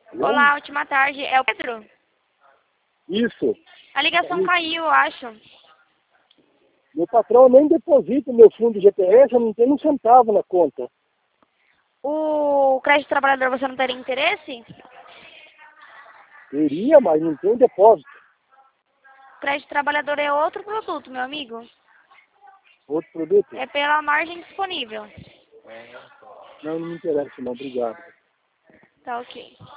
Alô? Olá, última tarde. É o Pedro? Isso. A ligação caiu, eu acho. Meu patrão nem deposita meu fundo de GPS, eu não tenho um centavo na conta. O crédito trabalhador você não teria interesse? Teria, mas não tem depósito. O crédito trabalhador é outro produto, meu amigo. Outro produto? É pela margem disponível. Não me interessa não, obrigado. Tá ok.